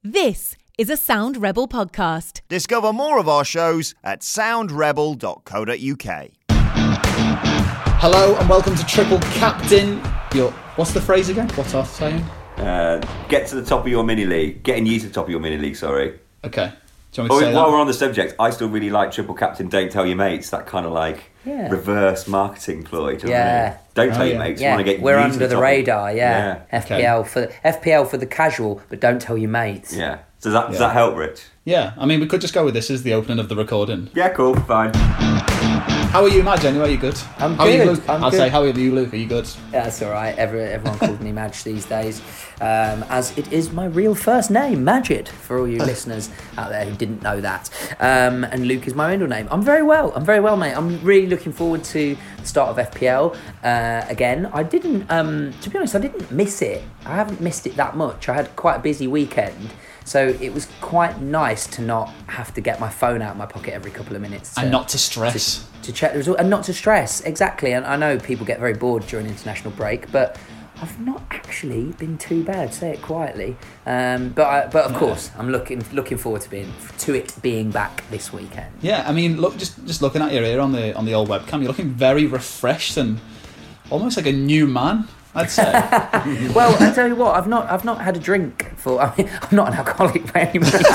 This is a Sound Rebel podcast. Discover more of our shows at soundrebel.co.uk. Hello and welcome to Triple Captain. What's the phrase again? What's our saying? Get to the top of your mini league. Getting you to the top of your mini league, sorry. Okay. Do you want me to say While that? we're on the subject, I still really like Triple Captain, Don't Tell Your Mates. That kind of reverse marketing ploy. Do you know what I mean? Don't tell your mates. Yeah, Want to get we're you under to the top radar. of, FPL for the casual, but don't tell your mates. Yeah. Does that help, Rich? Yeah, I mean, we could just go with this as the opening of the recording. Yeah, cool, fine. How are you, Madge, anyway? Are you good? I'm how Are you, good. Luke? I'll say, how are you, Luke? Are you good? Yeah, that's all right. Everyone calls me Madge these days, as it is my real first name, Majid, for all you listeners out there who didn't know that. And Luke is my middle name. I'm very well, mate. I'm really looking forward to the start of FPL again. I didn't, to be honest, I didn't miss it. I haven't missed it that much. I had quite a busy weekend. So it was quite nice to not have to get my phone out of my pocket every couple of minutes. And not to stress. To check the result. And not to stress, exactly. And I know people get very bored during international break, but I've not actually been too bad, say it quietly. But of course, I'm looking forward to it being back this weekend. Yeah, I mean, look, just looking at your ear on the old webcam, you're looking very refreshed and almost like a new man, I'd say. Well, I tell you what, I've not had a drink for. I mean, I'm not an alcoholic by any means.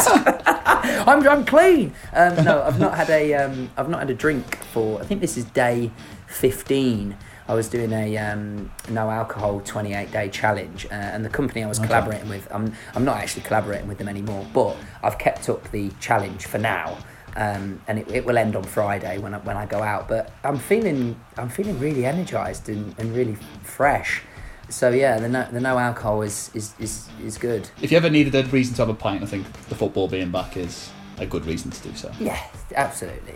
I'm clean. No, I've not had a drink for. I think this is day 15. I was doing a no alcohol 28-day challenge, and the company I was collaborating with. I'm not actually collaborating with them anymore, but I've kept up the challenge for now. And it will end on Friday when I go out. But I'm feeling really energised and really fresh. So yeah, the no alcohol is good. If you ever needed a reason to have a pint, I think the football being back is a good reason to do so. Yeah, absolutely.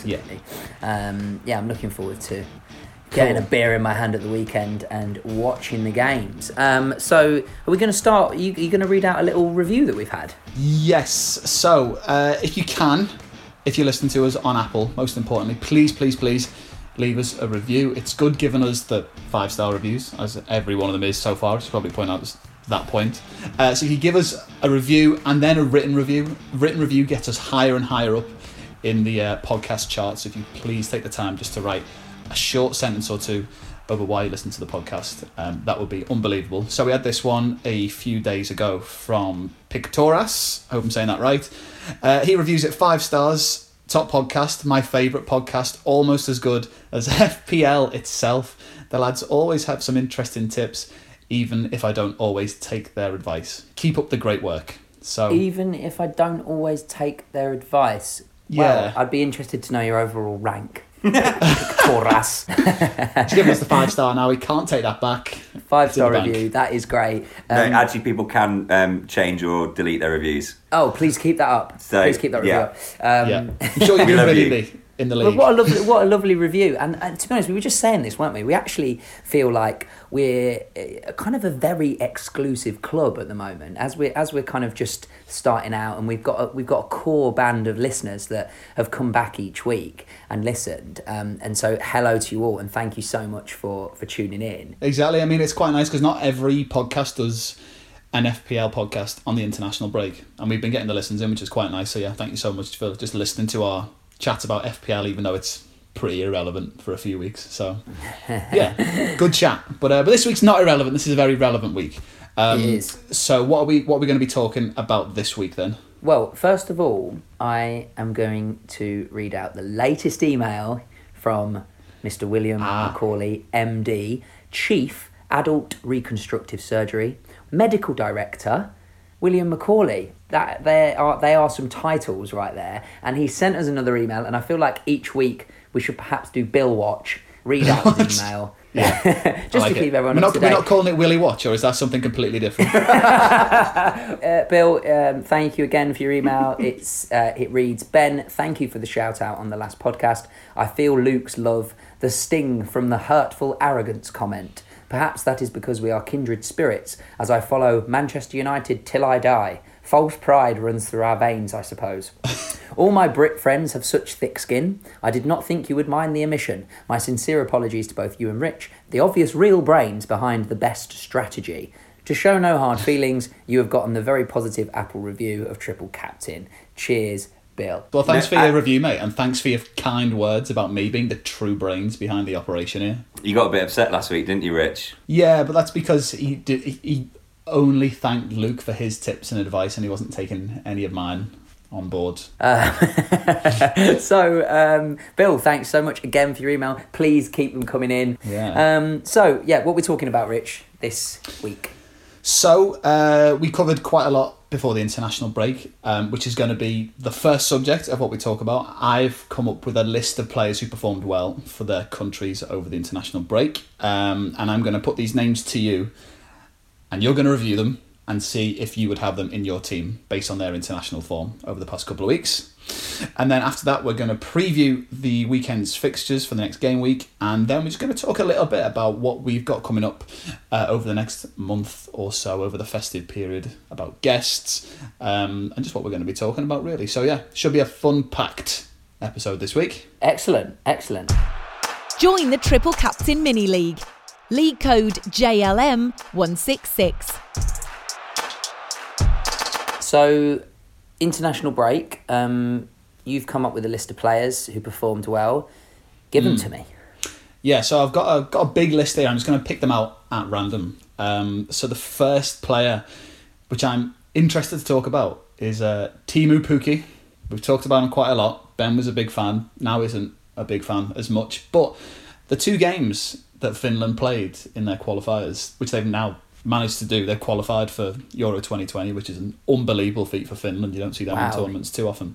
Yeah, I'm looking forward to getting a beer in my hand at the weekend and watching the games. So are we going to start? Are you going to read out a little review that we've had? Yes. So if you can. If you're listening to us on Apple, most importantly, please leave us a review. It's good giving us the 5-star reviews, as every one of them is so far. I should probably point out that point. So if you give us a review and then a written review gets us higher and higher up in the podcast charts. If you please take the time just to write a short sentence or two over why you listen to the podcast, that would be unbelievable. So we had this one a few days ago from Pictoras. I hope I'm saying that right. He reviews it 5 stars. Top podcast, my favourite podcast, almost as good as FPL itself. The lads always have some interesting tips, even if I don't always take their advice. Keep up the great work. So even if I don't always take their advice, yeah, well, I'd be interested to know your overall rank. Pictoras. He's giving us the 5-star now. We can't take that back. 5-star review. That is great. No, actually, people can change or delete their reviews. Oh, please keep that up. Please keep that review up. I'm sure you're going to be in the league. What a lovely review. And to be honest, we were just saying this, weren't we? We actually feel like we're kind of a very exclusive club at the moment, as we're kind of just starting out, and we've got a core band of listeners that have come back each week and listened. And so hello to you all, and thank you so much for tuning in. Exactly. I mean, it's quite nice because not every podcast does an FPL podcast on the international break, and we've been getting the listens in, which is quite nice. So yeah, thank you so much for just listening to our chat about FPL, even though it's pretty irrelevant for a few weeks. So yeah, good chat. But this week's not irrelevant. This is a very relevant week. It is. So what are we going to be talking about this week then? Well, first of all, I am going to read out the latest email from Mr. William Macaulay, MD, Chief Adult Reconstructive Surgery, Medical Director, William Macaulay. That they are some titles right there. And he sent us another email, and I feel like each week we should perhaps do Bill Watch, read out his email. Yeah. Just to keep everyone up to date. We're not calling it Willy Watch, or is that something completely different? Bill, thank you again for your email. It reads, Ben, thank you for the shout out on the last podcast. I feel Luke's love, the sting from the hurtful arrogance comment. Perhaps that is because we are kindred spirits, as I follow Manchester United till I die. False pride runs through our veins, I suppose. All my Brit friends have such thick skin. I did not think you would mind the omission. My sincere apologies to both you and Rich, the obvious real brains behind the best strategy. To show no hard feelings, you have gotten the very positive Apple review of Triple Captain. Cheers, Bill. Well, thanks for your review, mate, and thanks for your kind words about me being the true brains behind the operation here. You got a bit upset last week, didn't you, Rich? Yeah, but that's because he only thanked Luke for his tips and advice, and he wasn't taking any of mine on board. So, Bill, thanks so much again for your email. Please keep them coming in. Yeah. What we're talking about, Rich, this week. So, we covered quite a lot before the international break, which is going to be the first subject of what we talk about. I've come up with a list of players who performed well for their countries over the international break, and I'm going to put these names to you, and you're going to review them and see if you would have them in your team based on their international form over the past couple of weeks. And then after that, we're going to preview the weekend's fixtures for the next game week, and then we're just going to talk a little bit about what we've got coming up over the next month or so, over the festive period, about guests, and just what we're going to be talking about, really. So yeah, should be a fun-packed episode this week. Excellent. Join the Triple Captain Mini League. League code JLM166. So, international break, you've come up with a list of players who performed well. Give them to me. Yeah, so I've got a big list here. I'm just going to pick them out at random. So the first player, which I'm interested to talk about, is Teemu Pukki. We've talked about him quite a lot. Ben was a big fan. Now isn't a big fan as much. But the 2 games that Finland played in their qualifiers, which they've now managed to do, they've qualified for Euro 2020, which is an unbelievable feat for Finland. You don't see that in tournaments too often.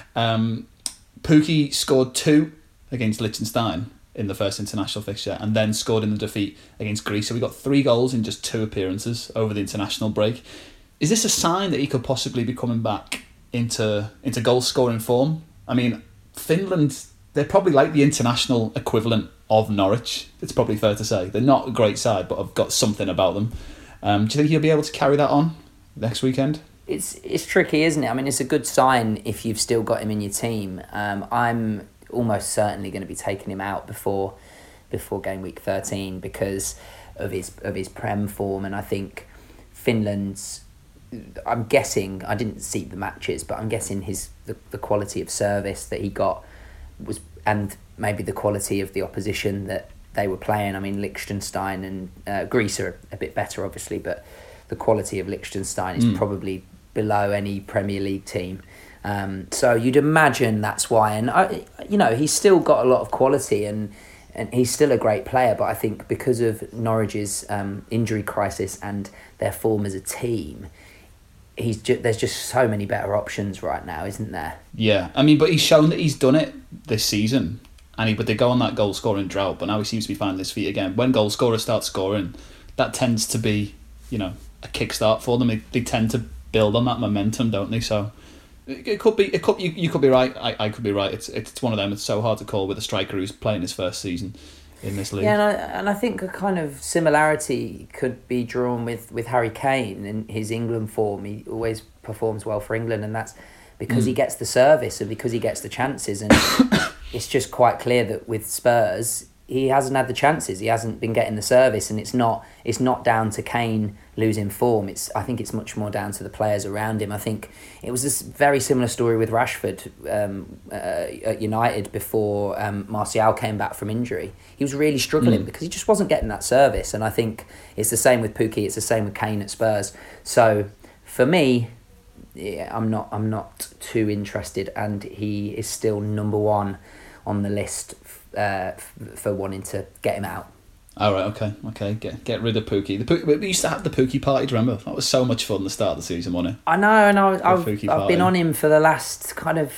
Pukki scored 2 against Liechtenstein in the first international fixture, and then scored in the defeat against Greece. So we got 3 goals in just 2 appearances over the international break. Is this a sign that he could possibly be coming back into goal scoring form? I mean, Finland, they're probably like the international equivalent of Norwich. It's probably fair to say. They're not a great side, but have got something about them. Do you think he'll be able to carry that on next weekend? It's tricky, isn't it? I mean, it's a good sign if you've still got him in your team. I'm almost certainly going to be taking him out before game week 13 because of his Prem form, and I think Finland's. I'm guessing, I didn't see the matches, but I'm guessing the quality of service that he got was, and maybe the quality of the opposition that they were playing. I mean, Liechtenstein and Greece are a bit better, obviously, but the quality of Liechtenstein is probably below any Premier League team. So you'd imagine that's why. And, he's still got a lot of quality and he's still a great player, but I think because of Norwich's injury crisis and their form as a team, there's just so many better options right now, isn't there? Yeah, I mean, but he's shown that he's done it this season, but they go on that goal scoring drought. But now he seems to be finding his feet again. When goal scorers start scoring, that tends to be, a kickstart for them. They tend to build on that momentum, don't they? So it could be. You could be right. I could be right. It's one of them. It's so hard to call with a striker who's playing his first season in this league. Yeah, and I think a kind of similarity could be drawn with Harry Kane in his England form. He always performs well for England, and that's because he gets the service and because he gets the chances. And it's just quite clear that with Spurs, he hasn't had the chances. He hasn't been getting the service, and it's not down to Kane losing form. I think it's much more down to the players around him. I think it was this very similar story with Rashford at United before Martial came back from injury. He was really struggling because he just wasn't getting that service. And I think it's the same with Pukki. It's the same with Kane at Spurs. So for me, I'm not too interested, and he is still number 1 on the list for wanting to get him out. All right, okay. Get rid of Pukki. We used to have the Pukki party. Do you remember? That was so much fun at the start of the season, wasn't it? I know, and I've been on him for the last kind of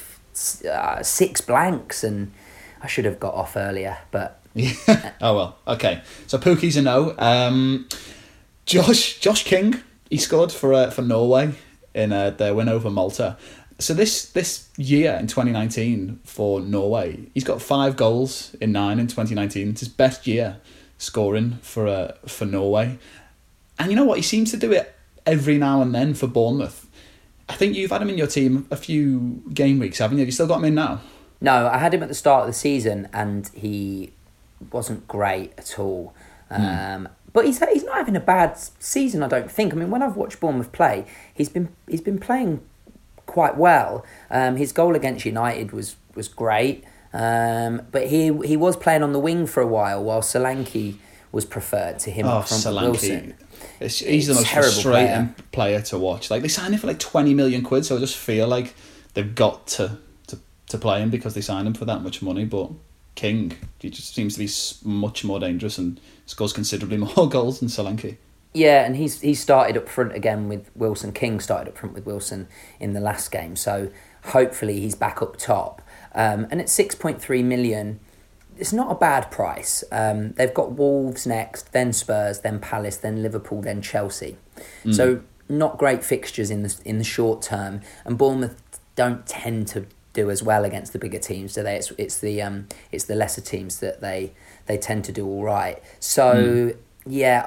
6 blanks, and I should have got off earlier, but. Oh well, okay. So Pukki's a no. Josh King, he scored for Norway in their win over Malta. So this year in 2019 for Norway, he's got 5 goals in 9 in 2019. It's his best year scoring for Norway. And you know what? He seems to do it every now and then for Bournemouth. I think you've had him in your team a few game weeks, haven't you? Have you still got him in now? No, I had him at the start of the season and he wasn't great at all. But he's not having a bad season, I don't think. I mean, when I've watched Bournemouth play, he's been playing quite well. His goal against United was great, but he was playing on the wing for a while Solanke was preferred to him from Solanke. Wilson. He's the most frustrating player to watch. Like, they signed him for like 20 million quid, so I just feel like they've got to play him because they signed him for that much money. But King, he just seems to be much more dangerous and scores considerably more goals than Solanke. Yeah, and he started up front again with Wilson. King started up front with Wilson in the last game, so hopefully he's back up top. And at 6.3 million, it's not a bad price. They've got Wolves next, then Spurs, then Palace, then Liverpool, then Chelsea. So not great fixtures in the short term, and Bournemouth don't tend to do as well against the bigger teams, do they? It's the lesser teams that they tend to do all right. So yeah,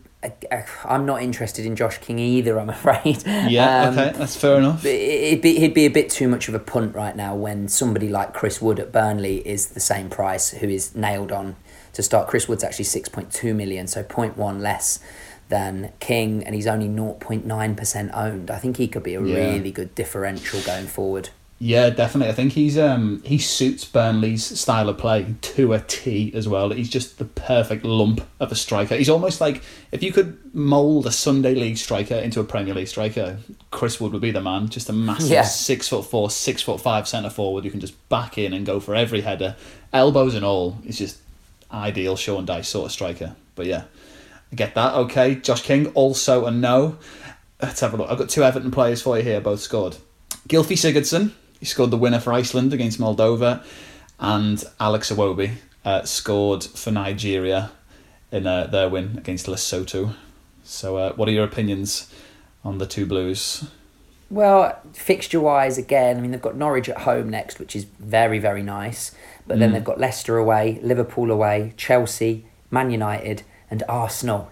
I'm not interested in Josh King either, I'm afraid. Yeah, okay, that's fair enough. He'd be a bit too much of a punt right now when somebody like Chris Wood at Burnley is the same price, who is nailed on to start. Chris Wood's actually 6.2 million, so 0.1 less than King, and he's only 0.9% owned. I think he could be a really good differential going forward. Yeah, definitely. I think he suits Burnley's style of play to a T as well. He's just the perfect lump of a striker. He's almost like, if you could mould a Sunday League striker into a Premier League striker, Chris Wood would be the man. Just a massive 6'4", 6'5" centre forward who can just back in and go for every header, elbows and all. He's just ideal Sean Dyche sort of striker. But yeah, I get that. Okay, Josh King, also a no. Let's have a look. I've got 2 Everton players for you here, both scored. Gylfi Sigurdsson, he scored the winner for Iceland against Moldova, and Alex Iwobi scored for Nigeria in their win against Lesotho. So what are your opinions on the 2 Blues? Well, fixture-wise, again, I mean, they've got Norwich at home next, which is very, very nice. But then they've got Leicester away, Liverpool away, Chelsea, Man United and Arsenal.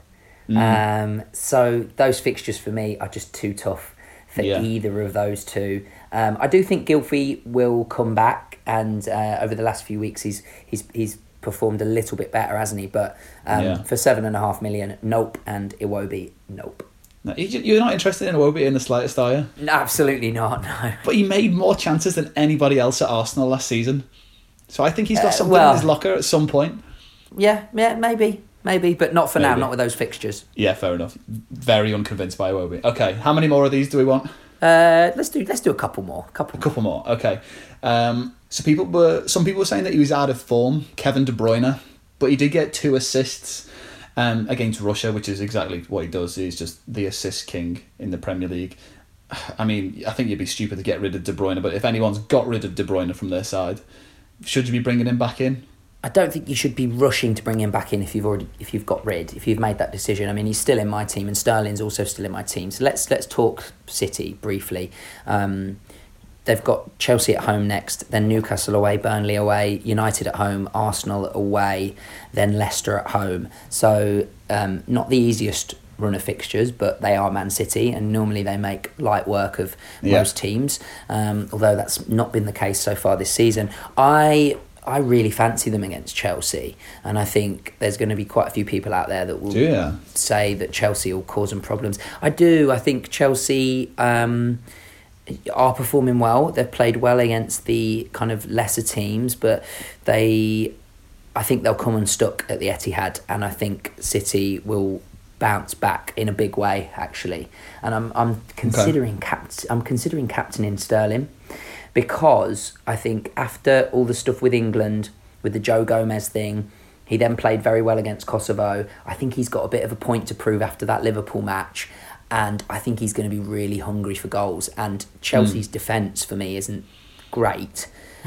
So those fixtures for me are just too tough for either of those two. I do think Gylfi will come back, and over the last few weeks he's performed a little bit better, hasn't he? But for 7.5 million, nope, and Iwobi, nope. No, you're not interested in Iwobi in the slightest, are you? No, absolutely not, no. But he made more chances than anybody else at Arsenal last season. So I think he's got something in his locker at some point. Yeah, maybe, but not for now, not with those fixtures. Yeah, fair enough. Very unconvinced by Iwobi. Okay, how many more of these do we want? Let's do a couple more. Couple more. Okay. Some people were saying that he was out of form, Kevin De Bruyne, but he did get 2 assists against Russia, which is exactly what he does. He's just the assist king in the Premier League. I mean, I think you'd be stupid to get rid of De Bruyne, but if anyone's got rid of De Bruyne from their side, should you be bringing him back in? I don't think you should be rushing to bring him back in if you've made that decision. I mean, he's still in my team, and Sterling's also still in my team. So let's talk City briefly. They've got Chelsea at home next, then Newcastle away, Burnley away, United at home, Arsenal away, then Leicester at home. So not the easiest run of fixtures, but they are Man City, and normally they make light work of most teams, although that's not been the case so far this season. I really fancy them against Chelsea, and I think there's going to be quite a few people out there that will say that Chelsea will cause them problems. I do. I think Chelsea are performing well. They've played well against the kind of lesser teams, but I think they'll come unstuck at the Etihad, and I think City will bounce back in a big way, actually. And I'm considering captaining Sterling, because I think after all the stuff with England, with the Joe Gomez thing, he then played very well against Kosovo. I think he's got a bit of a point to prove after that Liverpool match, and I think he's going to be really hungry for goals. And Chelsea's defence for me isn't great.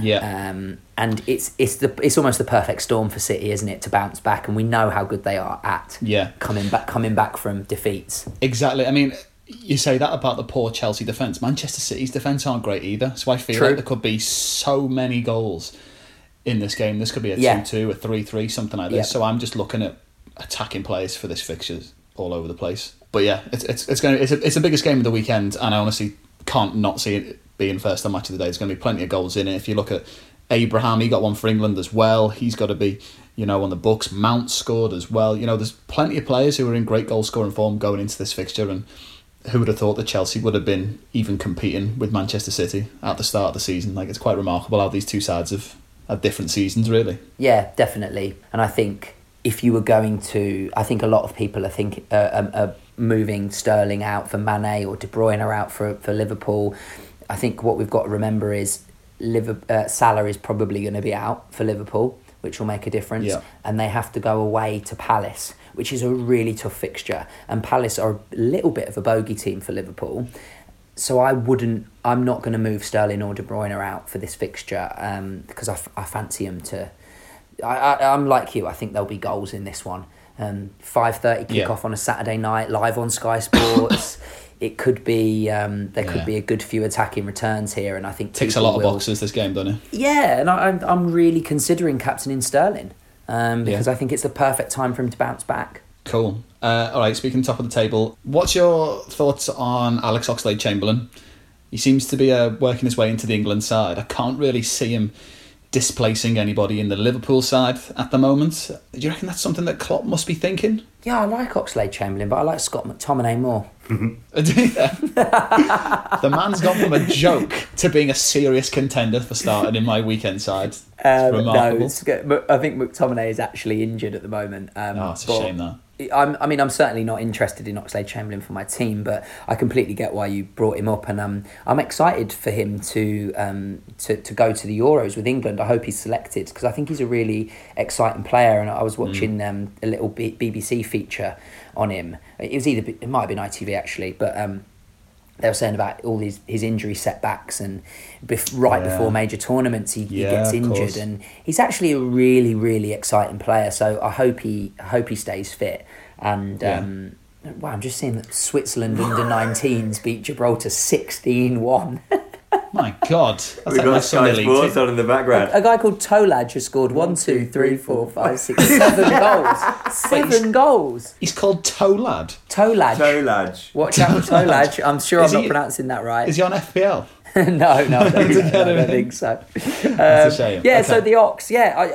And it's almost the perfect storm for City, isn't it, to bounce back? And we know how good they are at coming back from defeats. Exactly. I mean, you say that about the poor Chelsea defence. Manchester City's defence aren't great either. So I feel like there could be so many goals in this game. This could be a 2-2, a 3-3, something like this. So I'm just looking at attacking players for this fixtures all over the place. But yeah, it's the biggest game of the weekend, and I honestly can't not see it being first on Match of the Day. There's going to be plenty of goals in it. If you look at Abraham, he got one for England as well. He's got to be, on the books. Mount scored as well. There's plenty of players who are in great goal-scoring form going into this fixture, and who would have thought that Chelsea would have been even competing with Manchester City at the start of the season? It's quite remarkable how these two sides have had different seasons, really. Yeah, definitely. And I think if you were going to... I think a lot of people are moving Sterling out for Mane or De Bruyne out for Liverpool. I think what we've got to remember is Salah is probably going to be out for Liverpool, which will make a difference. Yeah. And they have to go away to Palace, which is a really tough fixture. And Palace are a little bit of a bogey team for Liverpool. So I'm not going to move Sterling or De Bruyne out for this fixture because I fancy them to... I'm like you, I think there'll be goals in this one. 5:30 kickoff on a Saturday night, live on Sky Sports. It could be could be a good few attacking returns here, and I think ticks a lot of boxes this game, doesn't it? Yeah, and I'm really considering captaining Sterling because I think it's the perfect time for him to bounce back. Cool. All right, speaking top of the table, what's your thoughts on Alex Oxlade-Chamberlain? He seems to be working his way into the England side. I can't really see him displacing anybody in the Liverpool side at the moment. Do you reckon that's something that Klopp must be thinking? Yeah, I like Oxlade-Chamberlain, but I like Scott McTominay more. The man's gone from a joke to being a serious contender for starting in my weekend side. It's remarkable. No, I think McTominay is actually injured at the moment. It's a shame, that. I'm certainly not interested in Oxlade-Chamberlain for my team, but I completely get why you brought him up, and I'm excited for him to go to the Euros with England. I hope he's selected because I think he's a really exciting player. And I was watching a little BBC feature on him. It might have been ITV actually, but they were saying about all his injury setbacks, and before major tournaments he gets injured, and he's actually a really, really exciting player. So I hope he stays fit. And I'm just seeing that Switzerland under-19s beat Gibraltar 16-1. My God, we've got Sky Sports on in the background. A guy called Tolaj just scored 1, 2, 3, 4, 5, 6, 7 goals. 7 goals. He's called Tolaj. Tolaj. Watch out for Tolaj. I'm sure I'm not pronouncing that right. Is he on FPL? No, I don't think so. That's a shame. Yeah, okay. So the Ox,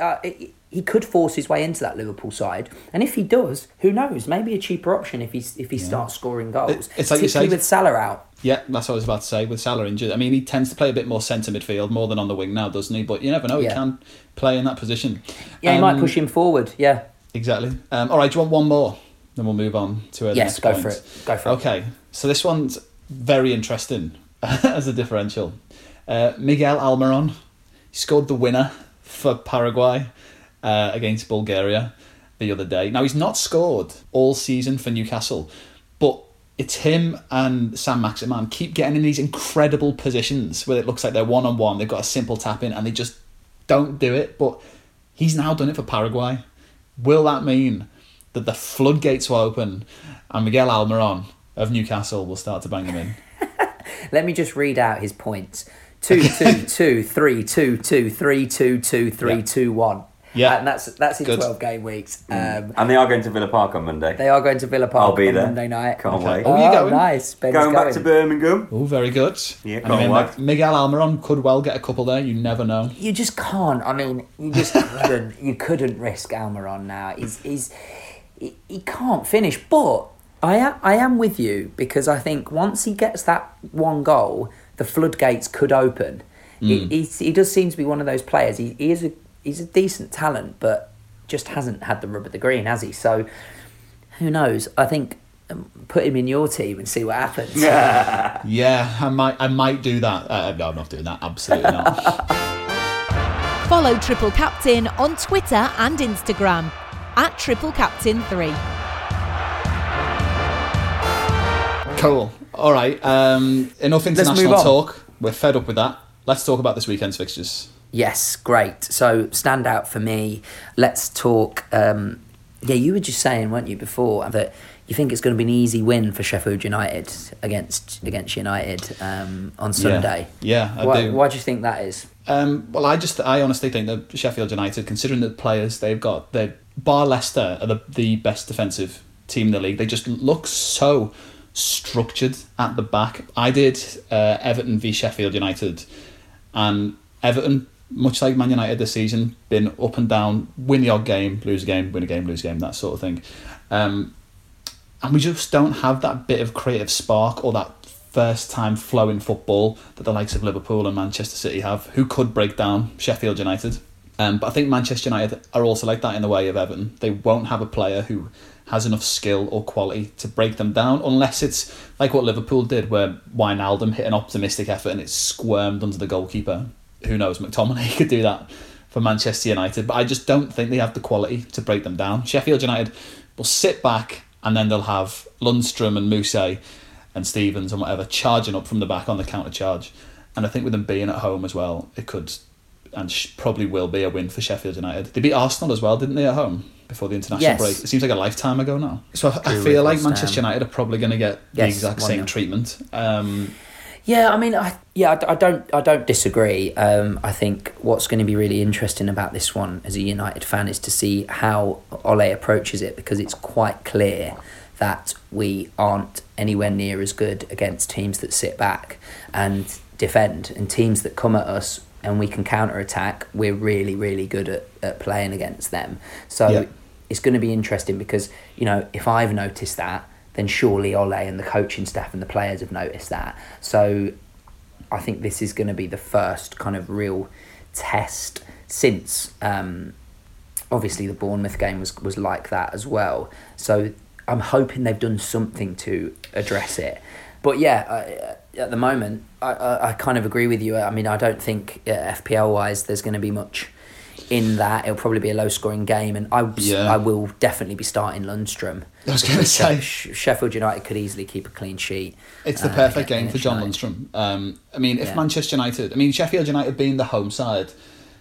he could force his way into that Liverpool side, and if he does, who knows? Maybe a cheaper option if he starts scoring goals. It's like you say, with Salah out. Yeah, that's what I was about to say. With Salah injured, I mean, he tends to play a bit more centre midfield, more than on the wing now, doesn't he? But you never know; he can play in that position. Yeah, he might push him forward. Yeah, exactly. All right, do you want one more? Then we'll move on to the next point. Yes, go for it. Okay, so this one's very interesting as a differential. Miguel Almiron, he scored the winner for Paraguay against Bulgaria the other day. Now, he's not scored all season for Newcastle, but it's him and Sam Maximan keep getting in these incredible positions where it looks like they're one-on-one, they've got a simple tap-in, and they just don't do it. But he's now done it for Paraguay. Will that mean that the floodgates will open and Miguel Almiron of Newcastle will start to bang them in? Let me just read out his points. 2-2-2, 3-2-2, 3-2-2, 3-2-1. Yeah, and that's in 12 game weeks. And they are going to Villa Park on Monday. They are going to Villa Park. I'll be on there. Monday night. Can't wait. Oh, you going? Nice. Ben's going back to Birmingham. Oh, very good. Yeah, can't wait. Miguel Almiron could well get a couple there. You never know. You just can't. I mean, you just couldn't. You couldn't risk Almiron now. He can't finish. But I am with you because I think once he gets that one goal, the floodgates could open. He does seem to be one of those players. He's a decent talent, but just hasn't had the rub of the green, has he? So who knows? I think put him in your team and see what happens. Yeah, I might do that. No, I'm not doing that. Absolutely not. Follow Triple Captain on Twitter and Instagram at TripleCaptain3. Cool. All right. Enough international talk. We're fed up with that. Let's talk about this weekend's fixtures. Yes, great. So, standout for me, let's talk... you were just saying, weren't you, before, that you think it's going to be an easy win for Sheffield United against United on Sunday. Yeah, I do. Why do you think that is? Well, I honestly think that Sheffield United, considering the players they've got, bar Leicester are the best defensive team in the league. They just look so structured at the back. I did Everton v Sheffield United, and Everton much like Man United this season, been up and down, win the odd game, lose a game, win a game, lose a game, that sort of thing. And we just don't have that bit of creative spark or that first time flow in football that the likes of Liverpool and Manchester City have, who could break down Sheffield United. But I think Manchester United are also like that in the way of Everton. They won't have a player who has enough skill or quality to break them down, unless it's like what Liverpool did, where Wijnaldum hit an optimistic effort and it squirmed under the goalkeeper. Who knows, McTominay could do that for Manchester United, but I just don't think they have the quality to break them down. Sheffield United will sit back and then they'll have Lundstram and Mousset and Stevens and whatever charging up from the back on the counter charge. And I think with them being at home as well, it could and probably will be a win for Sheffield United. They beat Arsenal as well, didn't they, at home before the international break? It seems like a lifetime ago now. So I feel like Manchester United are probably going to get the exact same treatment. Yeah, I mean, I don't disagree. I think what's going to be really interesting about this one as a United fan is to see how Ole approaches it, because it's quite clear that we aren't anywhere near as good against teams that sit back and defend, and teams that come at us and we can counter-attack. We're really, really good at playing against them. So it's going to be interesting because, you know, if I've noticed that, then surely Ole and the coaching staff and the players have noticed that. So I think this is going to be the first kind of real test since obviously the Bournemouth game was like that as well. So I'm hoping they've done something to address it. But yeah, at the moment, I kind of agree with you. I mean, I don't think FPL-wise there's going to be much in that. It'll probably be a low-scoring game, and I will definitely be starting Lundstram. I was going to say Sheffield United could easily keep a clean sheet. It's the perfect game for John Lundstram. I mean, if Manchester United, Sheffield United being the home side,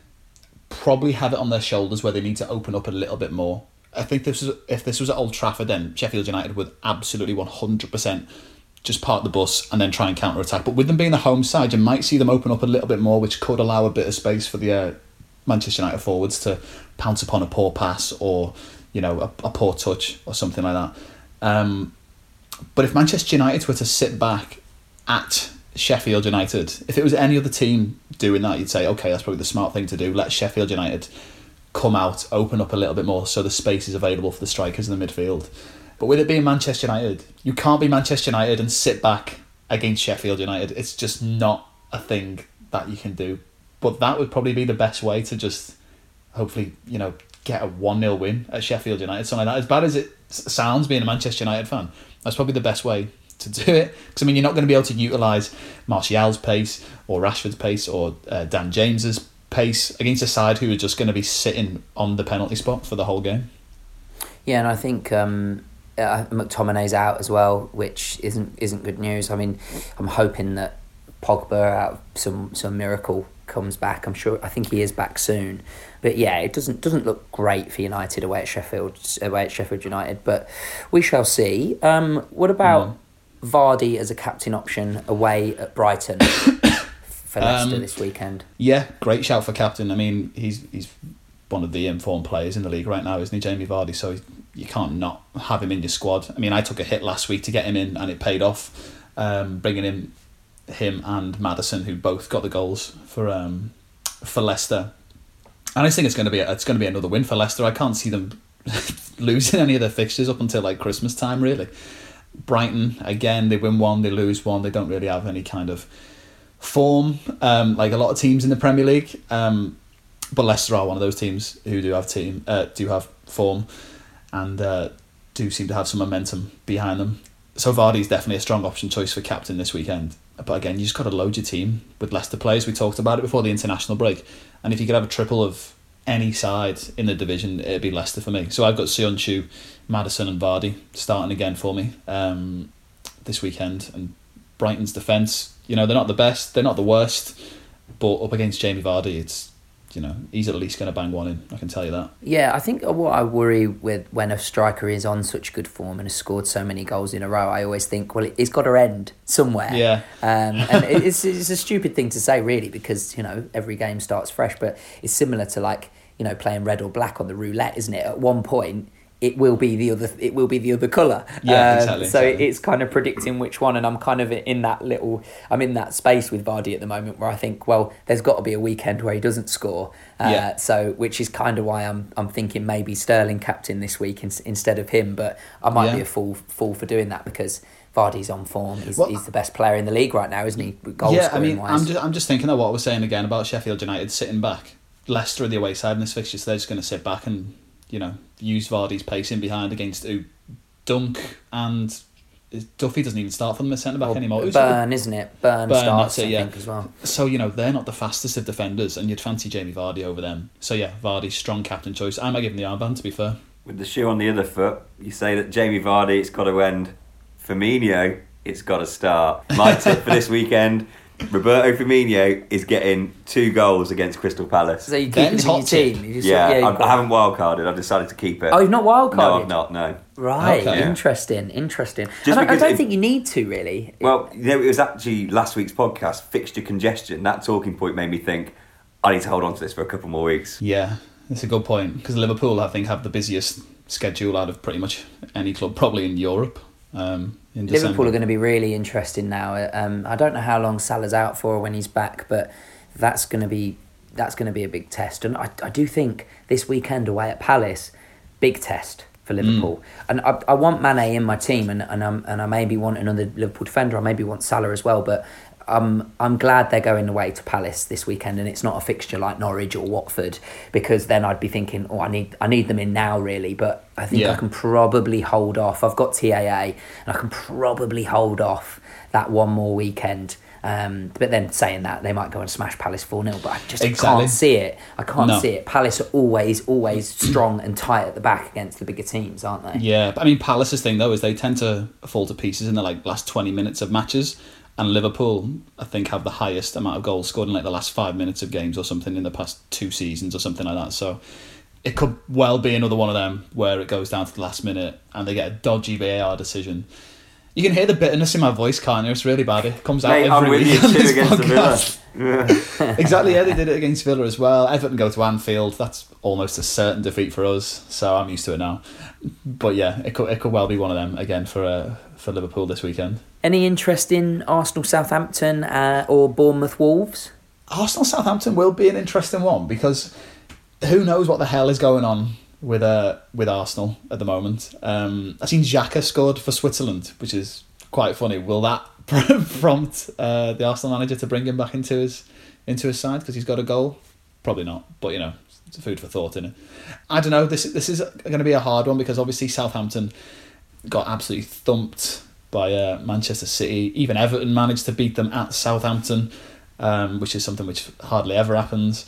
probably have it on their shoulders where they need to open up a little bit more. I think if this was at Old Trafford, then Sheffield United would absolutely 100% just park the bus and then try and counter-attack. But with them being the home side, you might see them open up a little bit more, which could allow a bit of space for the Manchester United forwards to pounce upon a poor pass or, you know, a poor touch or something like that. But if Manchester United were to sit back at Sheffield United, if it was any other team doing that, you'd say, okay, that's probably the smart thing to do. Let Sheffield United come out, open up a little bit more so the space is available for the strikers in the midfield. But with it being Manchester United, you can't be Manchester United and sit back against Sheffield United. It's just not a thing that you can do. But that would probably be the best way to just hopefully, you know, get a 1-0 win at Sheffield United, something like that. As bad as it sounds being a Manchester United fan, that's probably the best way to do it. Because, you're not going to be able to utilise Martial's pace or Rashford's pace or Dan James's pace against a side who are just going to be sitting on the penalty spot for the whole game. Yeah, and I think McTominay's out as well, which isn't good news. I mean, I'm hoping that Pogba, out of some miracle, comes back. I think he is back soon. But yeah, it doesn't look great for United away at Sheffield United. But we shall see. What about Vardy as a captain option away at Brighton for Leicester this weekend? Yeah, great shout for captain. I mean, he's one of the informed players in the league right now, isn't he, Jamie Vardy? So you can't not have him in your squad. I mean, I took a hit last week to get him in, and it paid off. Bringing in him and Maddison, who both got the goals for Leicester, and I think it's going to be another win for Leicester. I can't see them losing any of their fixtures up until like Christmas time, really. Brighton, again, they win one, they lose one. They don't really have any kind of form like a lot of teams in the Premier League. But Leicester are one of those teams who do have form and do seem to have some momentum behind them. So Vardy's definitely a strong option choice for captain this weekend. But again, you just got to load your team with Leicester players. We talked about it before the international break. And if you could have a triple of any side in the division, it'd be Leicester for me. So I've got Söyüncü, Maddison and Vardy starting again for me this weekend. And Brighton's defence, they're not the best, they're not the worst. But up against Jamie Vardy, it's, he's at least going to bang one in, I can tell you that. Yeah, I think what I worry with when a striker is on such good form and has scored so many goals in a row, I always think, well, it's got to end somewhere. Yeah. And it's a stupid thing to say, really, because, every game starts fresh, but it's similar to, playing red or black on the roulette, isn't it? At one point, it will be the other colour. Yeah, exactly. So it's kind of predicting which one, and I'm kind of in that space with Vardy at the moment where I think, well, there's got to be a weekend where he doesn't score. So which is kind of why I'm thinking maybe Sterling captain this week instead of him, but I might be a fool for doing that because Vardy's on form. He's the best player in the league right now, isn't he? Goal scoring wise. I'm just thinking of what I was saying again about Sheffield United sitting back. Leicester are the away side in this fixture, so they're just going to sit back and, use Vardy's pace in behind against Dunk, and Duffy doesn't even start for them as centre-back anymore. Burn, isn't it? Burn starts, I think, as well. So, they're not the fastest of defenders, and you'd fancy Jamie Vardy over them. So, yeah, Vardy's strong captain choice. I might give him the armband, to be fair. With the shoe on the other foot, you say that Jamie Vardy, it's got to end. Firmino, it's got to start. My tip for this weekend... Roberto Firmino is getting 2 goals against Crystal Palace. So you keep him in your team? I haven't wildcarded. I've decided to keep it. Oh, you've not wildcarded? No, I've not, no. Right, okay. Interesting. I don't think you need to, really. Well, it was actually last week's podcast, Fixture Congestion. That talking point made me think, I need to hold on to this for a couple more weeks. Yeah, that's a good point. Because Liverpool, I think, have the busiest schedule out of pretty much any club, probably in Europe. In Liverpool are going to be really interesting now. I don't know how long Salah's out for when he's back, but that's going to be a big test. And I do think this weekend away at Palace, big test for Liverpool. And I want Mane in my team, and I maybe want another Liverpool defender. I maybe want Salah as well, but I'm glad they're going away to Palace this weekend, and it's not a fixture like Norwich or Watford, because then I'd be thinking, I need them in now, really. But I think I can probably hold off. I've got TAA, and I can probably hold off that one more weekend. But then saying that, they might go and smash Palace 4-0, but I just can't see it. I can't see it. Palace are always strong and tight at the back against the bigger teams, aren't they? Yeah, I mean, Palace's thing, though, is they tend to fall to pieces in the last 20 minutes of matches. And Liverpool, I think, have the highest amount of goals scored in the last 5 minutes of games or something in the past 2 seasons or something like that. So it could well be another one of them where it goes down to the last minute and they get a dodgy VAR decision. You can hear the bitterness in my voice, can't you? It's really bad. It comes out every week on this podcast. Villa. Exactly, yeah, they did it against Villa as well. Everton go to Anfield. That's almost a certain defeat for us, so I'm used to it now. But yeah, it could well be one of them again for Liverpool this weekend. Any interest in Arsenal-Southampton or Bournemouth-Wolves? Arsenal-Southampton will be an interesting one because who knows what the hell is going on with Arsenal at the moment. I've seen Xhaka scored for Switzerland, which is quite funny. Will that prompt the Arsenal manager to bring him back into his side because he's got a goal? Probably not, but it's a food for thought, isn't it? I don't know. This is going to be a hard one because obviously Southampton got absolutely thumped by Manchester City. Even Everton managed to beat them at Southampton, which is something which hardly ever happens.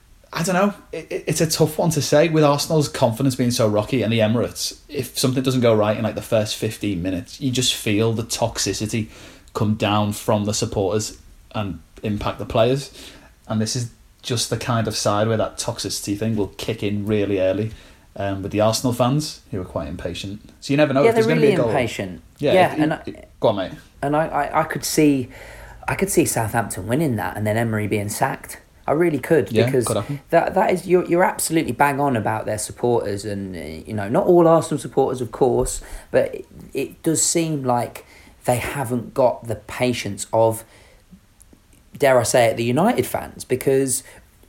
I don't know. It's a tough one to say. With Arsenal's confidence being so rocky and the Emirates, if something doesn't go right in the first 15 minutes, you just feel the toxicity come down from the supporters and impact the players. And this is just the kind of side where that toxicity thing will kick in really early. With the Arsenal fans, who are quite impatient. So you never know if there's going to be a goal. Yeah, they're really impatient. Yeah, go on, mate. And I could see Southampton winning that and then Emery being sacked. I really could, because that is you're absolutely bang on about their supporters, and not all Arsenal supporters, of course, but it does seem like they haven't got the patience of, dare I say it, the United fans, because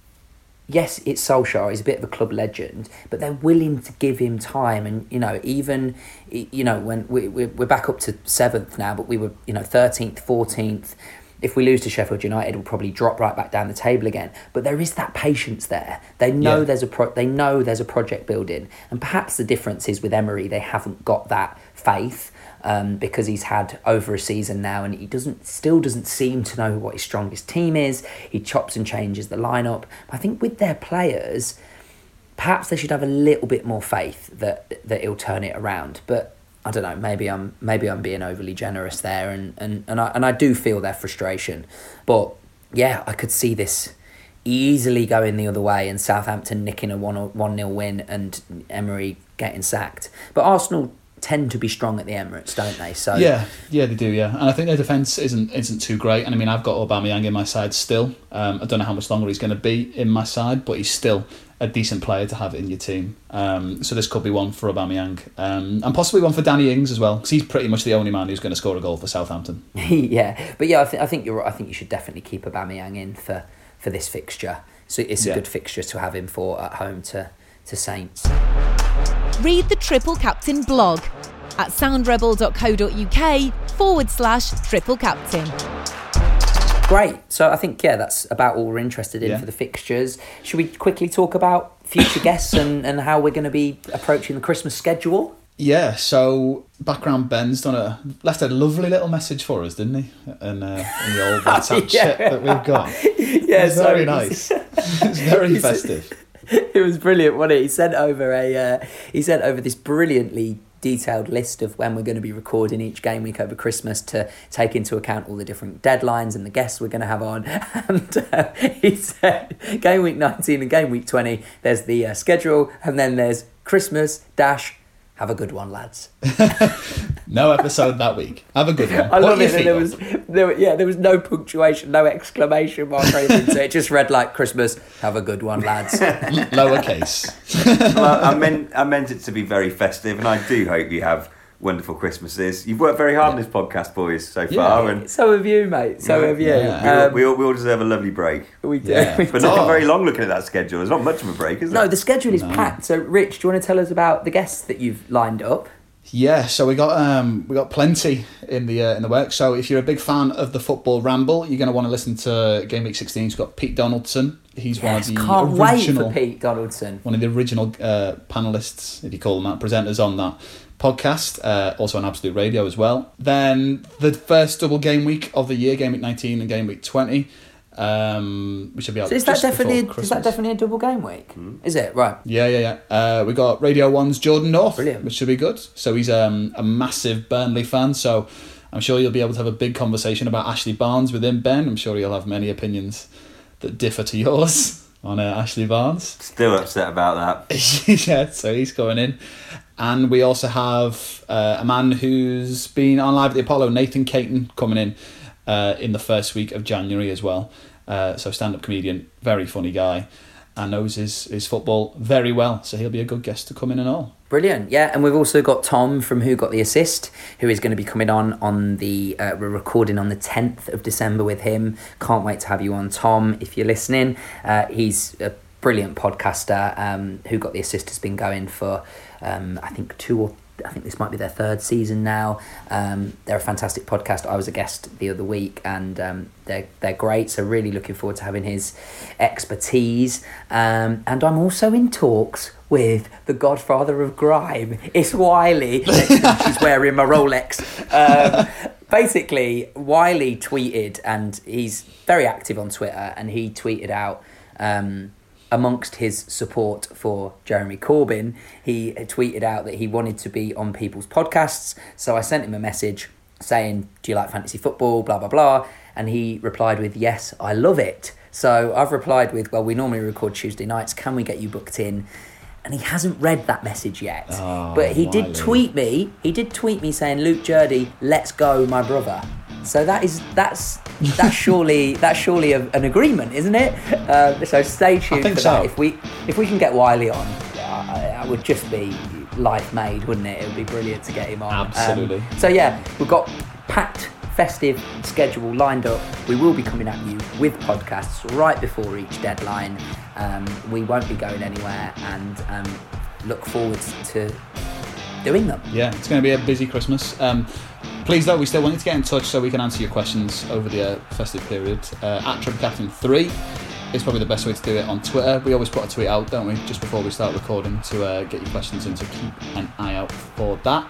yes, it's Solskjaer, he's a bit of a club legend, but they're willing to give him time. And, even, when we're back up to 7th now, but we were, 13th, 14th. If we lose to Sheffield United, we'll probably drop right back down the table again. But there is that patience there. They know there's a project building. And perhaps the difference is with Emery, they haven't got that faith. Because he's had over a season now and he still doesn't seem to know what his strongest team is. He chops and changes the lineup. I think with their players, perhaps they should have a little bit more faith that he'll turn it around. But I don't know, maybe I'm being overly generous there, and I do feel their frustration. But yeah, I could see this easily going the other way and Southampton nicking a 1-0 win and Emery getting sacked. But Arsenal tend to be strong at the Emirates, don't they? So yeah, they do. Yeah, and I think their defence isn't too great. And I mean, I've got Aubameyang in my side still. I don't know how much longer he's going to be in my side, but he's still a decent player to have in your team. So this could be one for Aubameyang, and possibly one for Danny Ings as well, because he's pretty much the only man who's going to score a goal for Southampton. Yeah, but yeah, I think you're right. I think you should definitely keep Aubameyang in for this fixture. So it's a good fixture to have him for at home to Saints. Read the Triple Captain blog at soundrebel.co.uk/Triple Captain. Great. So I think, that's about all we're interested in for the fixtures. Should we quickly talk about future guests and how we're going to be approaching the Christmas schedule? Yeah, so background Ben's left a lovely little message for us, didn't he? In the old WhatsApp chat that we've got. Yeah, it's very nice. It's very festive. It was brilliant, wasn't it? He sent over this brilliantly detailed list of when we're going to be recording each game week over Christmas to take into account all the different deadlines and the guests we're going to have on. And he said game week 19 and game week 20, there's the schedule, and then there's Christmas - have a good one, lads. No episode that week. Have a good one. I love it. And there was no punctuation, no exclamation mark or anything. So it just read like Christmas. Have a good one, lads. Lowercase. Well, I meant it to be very festive, and I do hope you have wonderful Christmases. You've worked very hard on this podcast, boys, so far, and so have you, mate. So have you. Yeah. We all deserve a lovely break. We do. Yeah. We But do. not for very long. Looking at that schedule, there's not much of a break, is there? No, the schedule is packed. So, Rich, do you want to tell us about the guests that you've lined up? Yeah, so we got plenty in the works. So if you're a big fan of the Football Ramble, you're going to want to listen to Game Week 16. We've got Pete Donaldson. He's one of the can't original. wait for Pete Donaldson. One of the original panellists, if you call them that, presenters on that podcast. Also on Absolute Radio as well. Then the first double game week of the year, Game Week 19 and Game Week 20. Which will be out. So is that definitely a double game week? Is it right? Yeah. We got Radio 1's Jordan North, Brilliant. which should be good. So he's a massive Burnley fan. So I'm sure you'll be able to have a big conversation about Ashley Barnes with him, Ben. I'm sure you'll have many opinions that differ to yours on Ashley Barnes. Still upset about that. Yeah, so he's going in. And we also have a man who's been on Live at the Apollo, Nathan Caton, coming in the first week of January as well. So stand-up comedian, very funny guy, and knows his football very well. So he'll be a good guest to come in and all. Brilliant, yeah. And we've also got Tom from Who Got the Assist, who is going to be coming on the... we're recording on the 10th of December with him. Can't wait to have you on, Tom, if you're listening. He's a brilliant podcaster. Who Got the Assist has been going for, I think this might be their third season now. They're a fantastic podcast. I was a guest the other week, and they're great. So really looking forward to having his expertise. And I'm also in talks with the godfather of grime. It's Wiley. She's wearing my Rolex. Basically, Wiley tweeted, and he's very active on Twitter, and he tweeted out... amongst his support for Jeremy Corbyn, he tweeted out that he wanted to be on people's podcasts. So I sent him a message saying, do you like fantasy football, blah, blah, blah. And he replied with, yes, I love it. So I've replied with, well, we normally record Tuesday nights. Can we get you booked in? And he hasn't read that message yet. But he did tweet me. He did tweet me saying, Luke Jurdy, let's go, my brother. So that's surely an agreement, isn't it? So stay tuned for that. If we can get Wiley on, that would just be life made, wouldn't it? It would be brilliant to get him on. Absolutely. So yeah, we've got packed festive schedule lined up. We will be coming at you with podcasts right before each deadline. We won't be going anywhere, and look forward to doing them. Yeah, it's going to be a busy Christmas. Please, though, we still want you to get in touch so we can answer your questions over the festive period. At TripleCaptain3 is probably the best way to do it on Twitter. We always put a tweet out, don't we, just before we start recording to get your questions in, so keep an eye out for that.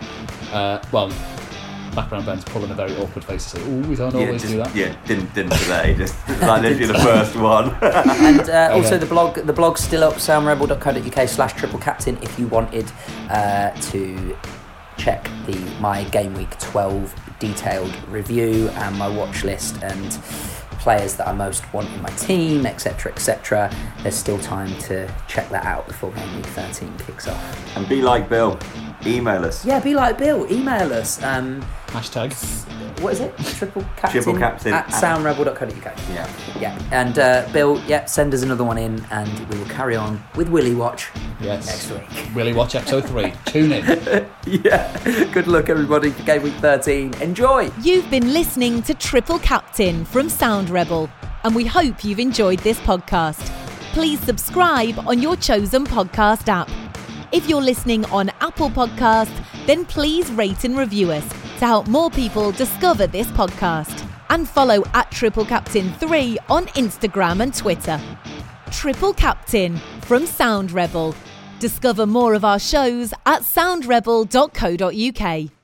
Background Ben's pulling a very awkward face to say, we don't always do that. Yeah, didn't today, just like literally the first one. And also the blog's still up, soundrebel.co.uk/TripleCaptain if you wanted to check my Game Week 12 detailed review and my watch list and players that I most want in my team, etc, etc. There's still time to check that out before Game Week 13 kicks off. And be like Bill. email us. Yeah, be like Bill. Email us. Hashtag. What is it? Triple Captain at soundrebel.co.uk. Yeah. Yeah. And Bill, send us another one in, and we will carry on with Willy Watch next week. Willy Watch episode 3. Tune in. Yeah. Good luck, everybody, for Game Week 13. Enjoy. You've been listening to Triple Captain from Sound Rebel, and we hope you've enjoyed this podcast. Please subscribe on your chosen podcast app. If you're listening on Apple Podcasts, then please rate and review us to help more people discover this podcast. And follow at Triple Captain 3 on Instagram and Twitter. Triple Captain from Sound Rebel. Discover more of our shows at soundrebel.co.uk.